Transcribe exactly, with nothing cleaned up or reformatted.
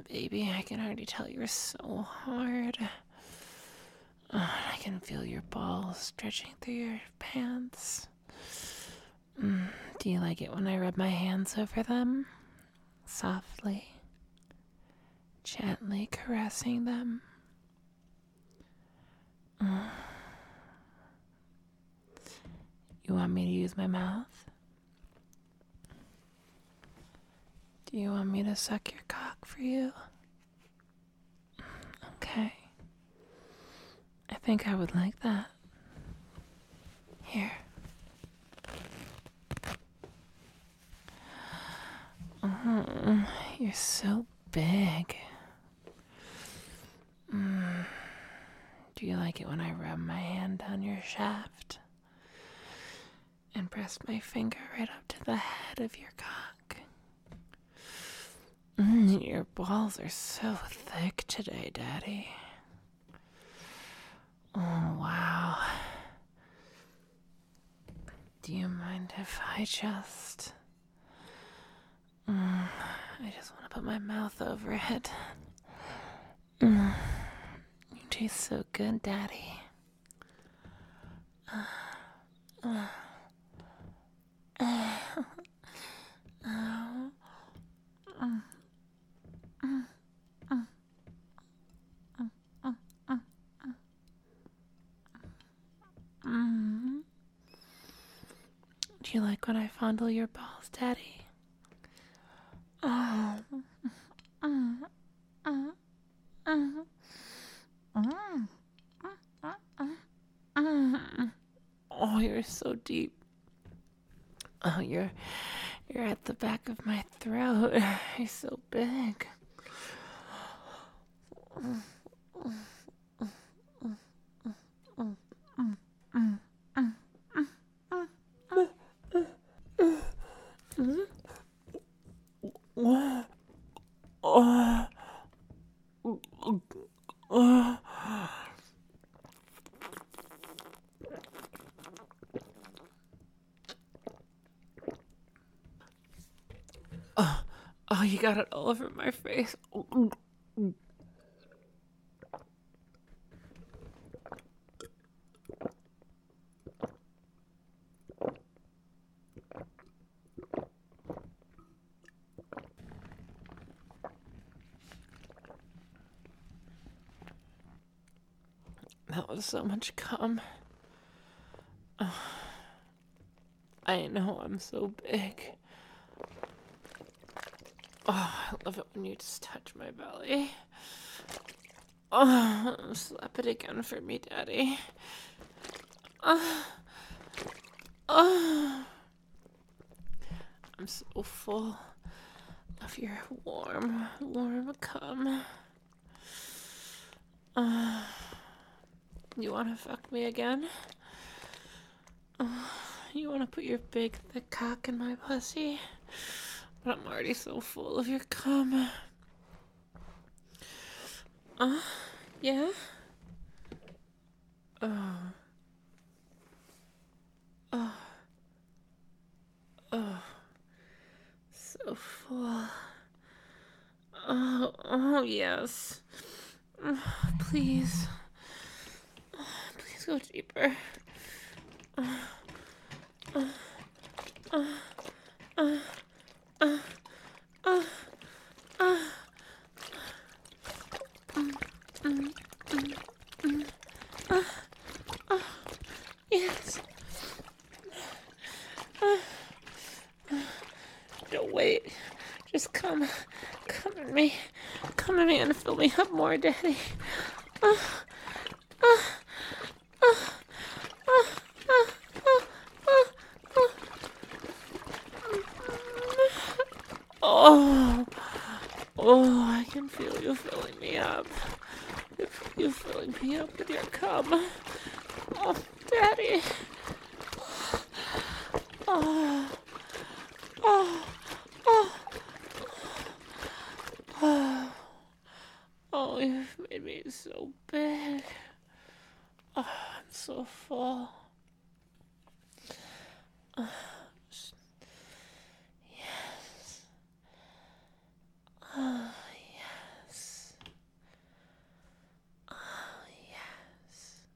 baby. I can already tell you're so hard. Oh, I can feel your balls stretching through your pants. Mm, do you like it when I rub my hands over them? Softly, gently caressing them. Mm. You want me to use my mouth? Do you want me to suck your cock for you? Okay. I think I would like that. Here. Mm, you're so big. Mm. Do you like it when I rub my hand down your shaft and press my finger right up to the head of your cock? Mm, your balls are so thick today, Daddy. Oh, wow. Do you mind if I just... Mm, I just want to put my mouth over it. Mm, you taste so good, Daddy. Uh, uh, uh, oh, mm, mm, mm, mm, mm, mm, mm. Do you like when I fondle your balls, Daddy? Oh. Mm, mm, mm, mm, mm, mm. Oh, you're so deep. Oh, you're you're at the back of my throat. You're so big. Oh, oh, you got it all over my face. That was so much cum. Oh, I know I'm so big. Oh, I love it when you just touch my belly. Oh, slap it again for me, Daddy. Oh, oh. I'm so full of your warm, warm cum. Uh, you want to fuck me again? Uh, you want to put your big, thick cock in my pussy? But I'm already so full of your cum. Uh, yeah? Oh. Oh. Oh. So full. Oh, oh yes. Oh, please. Oh, please go deeper. Oh, oh, oh, oh, oh, oh, oh. Mm, mm, mm, mm. Oh, oh, yes. Oh, oh. Don't wait. Just come. Come at me. Come at me and fill me up more, Daddy. Oh, oh, oh, oh, oh, oh, oh, oh. Oh, oh, I can feel you filling me up. I can feel you filling me up with your cum. Oh, Daddy. Oh, oh, oh, oh. Oh, you've made me so big. Oh, I'm so full.